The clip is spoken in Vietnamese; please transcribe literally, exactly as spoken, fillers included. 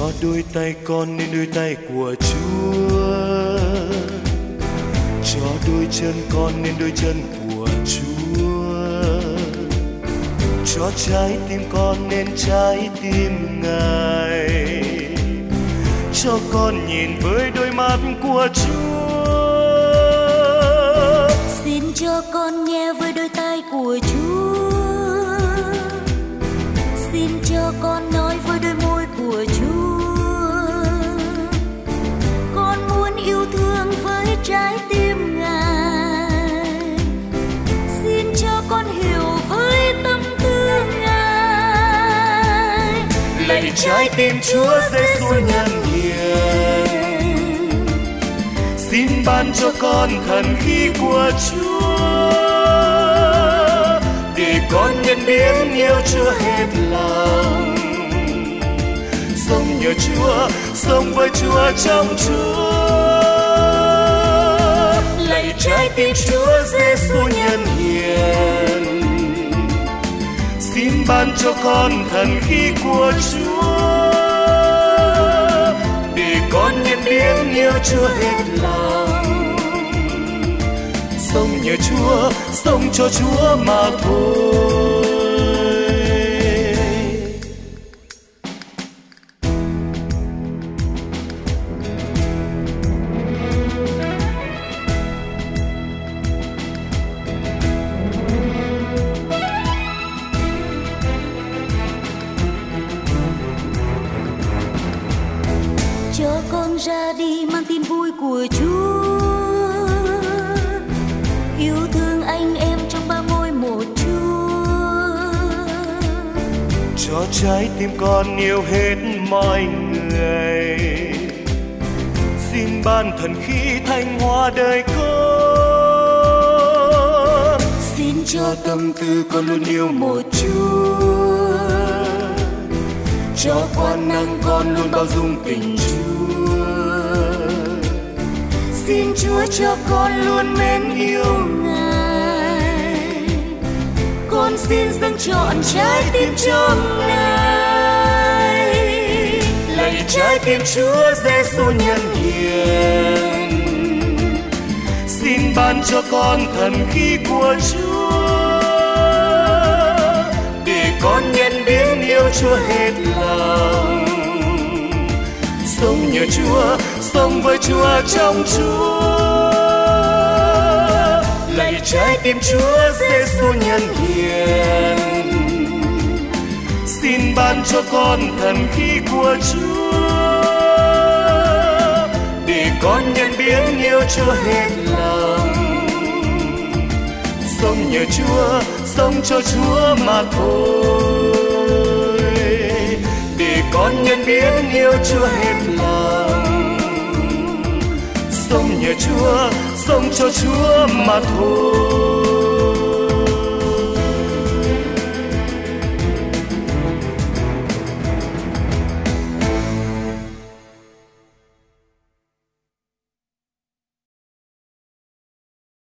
đôi tay con nên đôi tay của Chúa, cho đôi chân con nên đôi chân của Chúa, cho trái tim con nên trái tim Ngài, cho con nhìn với đôi mắt của Chúa. Xin cho con nghe với đôi tai của Chúa, xin cho con nói với đôi môi của Chúa. Con muốn yêu thương với trái tim Ngài, xin cho con hiểu với tâm tư Ngài. Lạy trái tim Chúa Giêsu nhân hiền, xin ban cho con thần khí của Chúa, để con nhận biết yêu Chúa hết lòng, sống nhờ Chúa, sống với Chúa trong Chúa. Lạy trái tim Chúa Giêsu nhân hiền, xin ban cho con thần khí của Chúa, để con nhận biết yêu Chúa hết lòng, sống nhờ Chúa, sống cho Chúa mà thôi. Cho con ra đi mang tin vui của Chúa, yêu thương anh em trong ba ngôi một Chúa. Cho trái tim con yêu hết mọi người, xin ban thần khí thanh hóa đời con. Xin cho tâm tư con luôn yêu một Chúa, cho quan năng con luôn bao dung tình Chúa. Xin Chúa cho con luôn mến yêu Ngài, con xin dâng trọn trái tim cho Ngài. Lạy trái tim Chúa Giêsu nhân hiền, xin ban cho con thần khí của Chúa, để con nhận biết yêu Chúa hết lòng, sống nhờ Chúa, sống với Chúa trong Chúa. Lạy trái tim Chúa Giêsu nhân hiền, xin ban cho con thần khí của Chúa, để con nhận biết yêu Chúa hết lòng, sống nhờ Chúa, sống cho Chúa mà thôi. Để con nhận biết yêu Chúa hết lòng, sống nhờ Chúa, sống cho Chúa mà thôi.